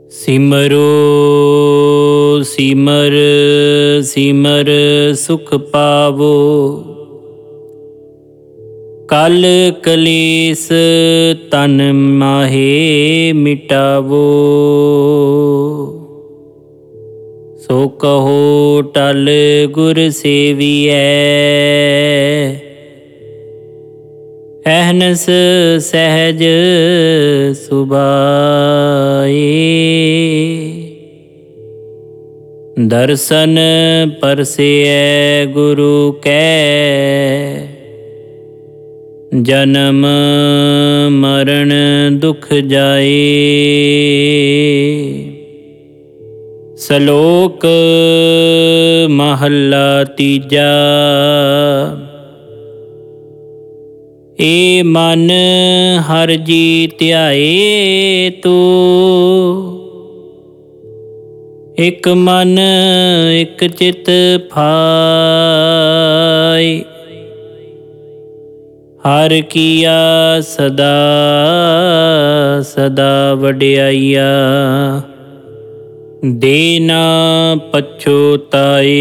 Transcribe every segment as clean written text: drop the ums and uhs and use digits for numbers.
ਸਿਮਰੋ ਸਿਮਰ ਸਿਮਰ ਸੁਖ ਪਾਵੋ। ਕਲ ਕਲੇਸ ਤਨ ਮਾਹੇ ਮਿਟਾਵੋ। ਸੋ ਕਹੋ ਟਲ ਗੁਰ ਸੇਵੀਐ। ਅਹਨਸ ਸਹਿਜ ਸੁਭਾਏ। ਦਰਸ਼ਨ ਪਰਸੇਐ ਗੁਰੂ ਕੈ। ਜਨਮ ਮਰਨ ਦੁਖ ਜਾਏ। ਸ਼ਲੋਕ ਮਹੱਲਾ ਤੀਜਾ। ਏ ਮਨ ਹਰਿ ਜੀ ਧਿਆਏ ਤੂੰ। ਇਕ ਮਨ ਇਕ ਚਿਤ ਭਾਈ। ਹਰਿ ਕੀਆ ਸਦਾ ਸਦਾ ਵਡਿਆਈਆ। ਦੇ ਨਾ ਪਛੁਤਾਏ।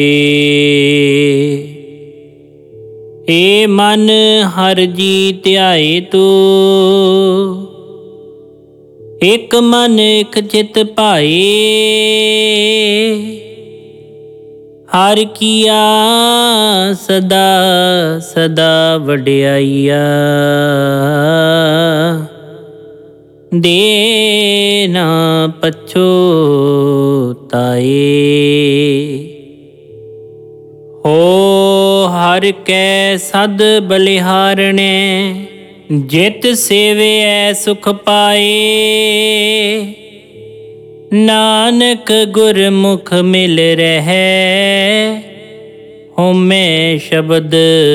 ਏ ਮਨ ਹਰਿ ਜੀ ਧਿਆਏ ਤੂੰ। ਇਕ ਮਨ ਇਕ ਚਿਤ ਭਾਏ। ਹਰਿ ਕੀਆ ਸਦਾ ਸਦਾ ਵਡਿਆਈਆ। ਦੇ ਨਾ ਪਛੁਤਾਏ। ਹੋ ਹਰਿ ਕੈ ਸਦ ਬਲਿਹਾਰਣੈ। ਜਿਤ ਸੇਵਿਐ ਸੁਖ ਪਾਏ। ਨਾਨਕ ਗੁਰਮੁਖ ਮਿਲ ਰਹੈ। ਹਉਮੈ ਸ਼ਬਦ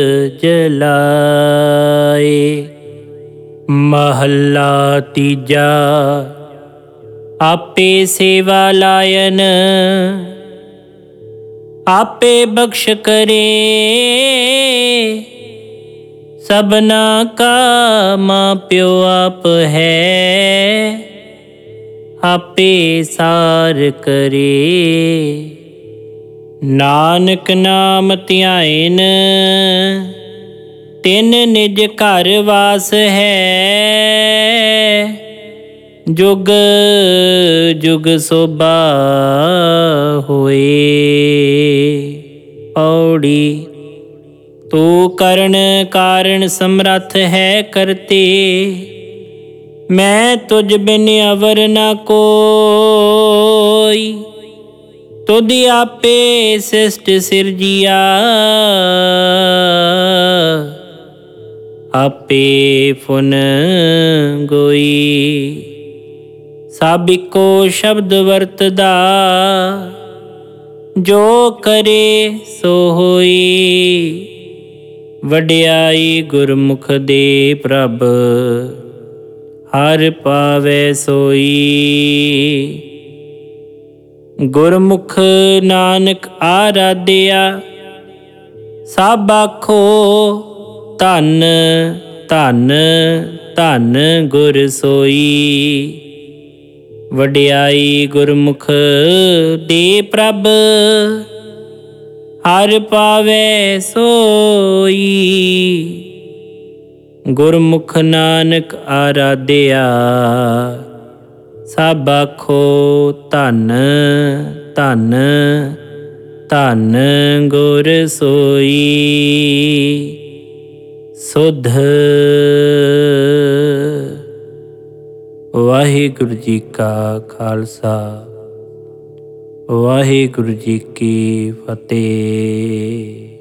ਜਲਾਏ। ਮਹੱਲਾ ਤੀਜਾ। ਆਪੇ ਸੇਵਾ ਲਾਇਨ। ਆਪੇ ਬਖਸ਼ ਕਰੇ। ਸਭਨਾ ਕਾ ਮਾਂ ਪਿਓ ਆਪ ਹੈ। ਆਪੇ ਸਾਰ ਕਰੇ। ਨਾਨਕ ਨਾਮ ਧਿਆਇਨ। ਤਿਨ ਨਿਜ ਘਰ ਵਾਸ ਹੈ। ਜੁਗ ਜੁਗ ਸੋਭਾ ਹੋਏ। ਪੌੜੀ ਤੂੰ ਕਰਨ ਕਾਰਨ ਸਮਰੱਥ ਹੈ ਕਰਤੇ। ਮੈਂ ਤੁਝ ਬਿਨ ਅਵਰ ਨਾ ਕੋਈ। ਤੁਧ ਆਪੇ ਸਿਸ਼ਟ ਸਿਰਜਿਆ। ਆਪੇ ਫੁਨ ਗੋਈ। ਸਭ ਇੱਕੋ ਸ਼ਬਦ ਵਰਤਦਾ। ਜੋ ਕਰੇ ਸੋ ਹੋਈ। ਵਡਿਆਈ ਗੁਰਮੁਖ ਦੇ ਪ੍ਰਭ। ਹਰਿ ਪਾਵੈ ਸੋਈ। ਗੁਰਮੁਖ ਨਾਨਕ ਆਰਾਧਿਆ। ਸਭ ਆਖੋ ਧੰਨ ਧੰਨ ਧੰਨ ਗੁਰ ਸੋਈ। ਵਡਿਆਈ ਗੁਰਮੁਖ ਦੇ ਪ੍ਰਭ। ਹਰਿ ਪਾਵੈ ਸੋਈ। ਗੁਰਮੁਖ ਨਾਨਕ ਆਰਾਧਿਆ। ਸਭ ਆਖੋ ਧੰਨ ਧੰਨ ਧੰਨ ਗੁਰ ਸੋਈ। ਸੁਧ ਵਾਹਿਗੁਰੂ ਜੀ ਕਾ ਖਾਲਸਾ। ਵਾਹਿਗੁਰੂ ਜੀ ਕੀ ਫਤਿਹ।